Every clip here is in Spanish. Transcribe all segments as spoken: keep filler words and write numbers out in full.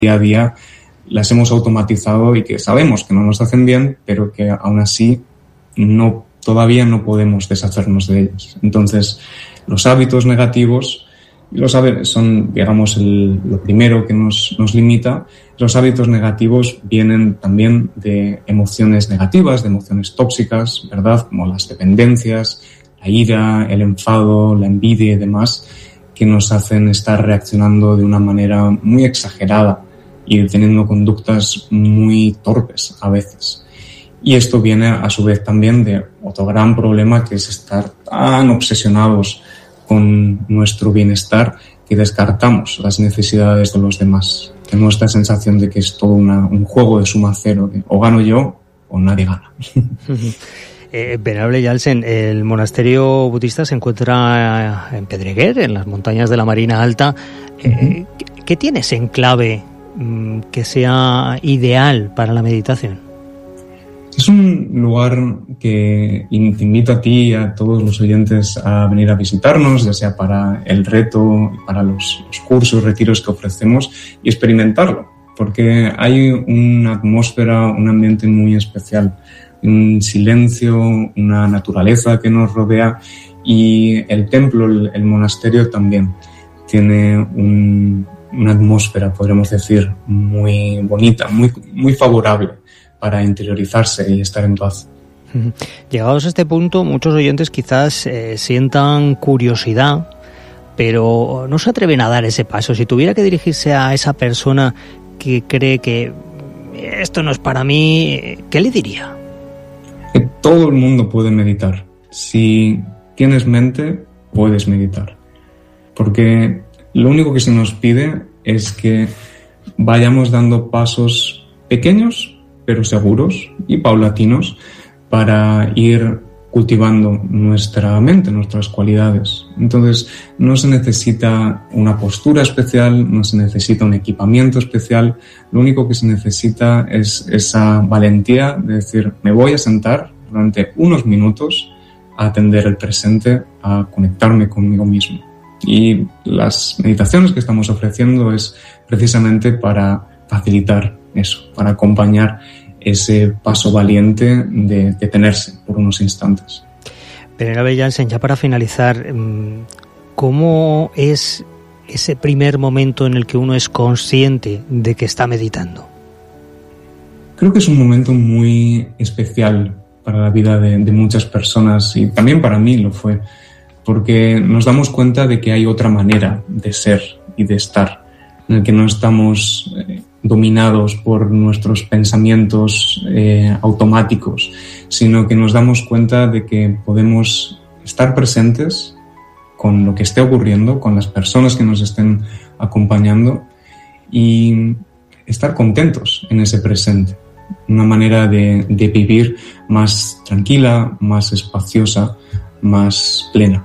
día a día las hemos automatizado y que sabemos que no nos hacen bien, pero que aún así no, todavía no podemos deshacernos de ellas. Entonces, los hábitos negativos los hábitos son, digamos, el, lo primero que nos, nos limita. Los hábitos negativos vienen también de emociones negativas, de emociones tóxicas, ¿verdad? Como las dependencias, la ira, el enfado, la envidia y demás, que nos hacen estar reaccionando de una manera muy exagerada y teniendo conductas muy torpes a veces. Y esto viene a su vez también de otro gran problema, que es estar tan obsesionados con nuestro bienestar que descartamos las necesidades de los demás. Tenemos esta sensación de que es todo una, un juego de suma cero, de o gano yo o nadie gana. Eh, Venerable Jalsen, el monasterio budista se encuentra en Pedreguer, en las montañas de la Marina Alta. Eh, ¿qué, ¿Qué tiene ese enclave mmm, que sea ideal para la meditación? Es un lugar que te invita a ti y a todos los oyentes a venir a visitarnos, ya sea para el reto, para los, los cursos, retiros que ofrecemos, y experimentarlo, porque hay una atmósfera, un ambiente muy especial, un silencio, una naturaleza que nos rodea, y el templo, el, el monasterio también tiene un, una atmósfera, podríamos decir, muy bonita, muy, muy favorable para interiorizarse y estar en paz. Llegados a este punto, muchos oyentes quizás eh, sientan curiosidad, pero no se atreven a dar ese paso. Si tuviera que dirigirse a esa persona que cree que esto no es para mí, ¿qué le diría? Que todo el mundo puede meditar. Si tienes mente, puedes meditar. Porque lo único que se nos pide es que vayamos dando pasos pequeños, pero seguros y paulatinos, para ir cultivando nuestra mente, nuestras cualidades. Entonces, no se necesita una postura especial, no se necesita un equipamiento especial. Lo único que se necesita es esa valentía de decir, me voy a sentar durante unos minutos a atender el presente, a conectarme conmigo mismo. Y las meditaciones que estamos ofreciendo es precisamente para facilitar eso, para acompañar ese paso valiente de detenerse por unos instantes. Venerable Jalsen, ya para finalizar, ¿cómo es ese primer momento en el que uno es consciente de que está meditando? Creo que es un momento muy especial para la vida de, de muchas personas, y también para mí lo fue, porque nos damos cuenta de que hay otra manera de ser y de estar, en el que no estamos eh, dominados por nuestros pensamientos eh, automáticos, sino que nos damos cuenta de que podemos estar presentes con lo que esté ocurriendo, con las personas que nos estén acompañando, y estar contentos en ese presente. Una manera de, de vivir más tranquila, más espaciosa, más plena.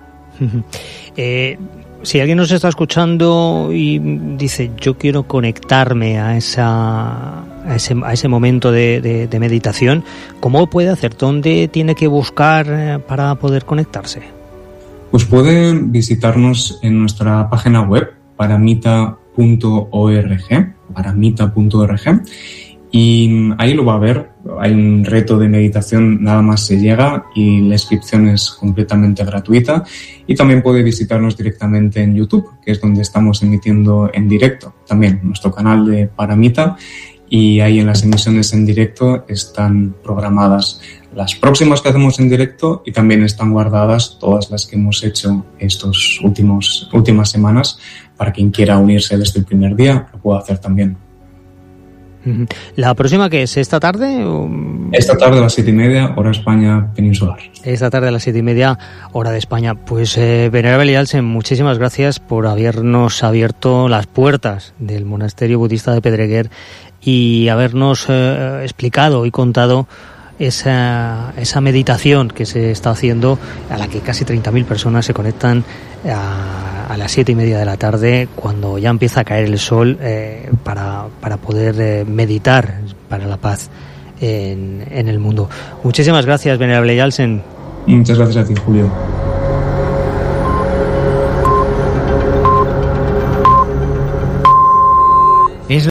eh... Si alguien nos está escuchando y dice, yo quiero conectarme a esa a ese, a ese momento de, de, de meditación, ¿cómo puede hacer? ¿Dónde tiene que buscar para poder conectarse? Pues puede visitarnos en nuestra página web, paramita punto org, paramita punto org, y ahí lo va a ver. Hay un reto de meditación, nada más se llega, y la inscripción es completamente gratuita. Y también puede visitarnos directamente en YouTube, que es donde estamos emitiendo en directo también, nuestro canal de Paramita, y ahí en las emisiones en directo están programadas las próximas que hacemos en directo, y también están guardadas todas las que hemos hecho estos últimos últimas semanas, para quien quiera unirse desde el primer día lo pueda hacer también. ¿La próxima qué es? ¿Esta tarde? O... Esta tarde a las siete y media, hora España peninsular. Esta tarde a las siete y media, hora de España. Pues eh, Venerable Jalsen, muchísimas gracias por habernos abierto las puertas del monasterio budista de Pedreguer y habernos eh, explicado y contado esa, esa meditación que se está haciendo, a la que casi treinta mil personas se conectan a, a las siete y media de la tarde, cuando ya empieza a caer el sol, eh, para, para poder eh, meditar para la paz en, en el mundo. Muchísimas gracias, Venerable Jalsen. Muchas gracias a ti, Julio.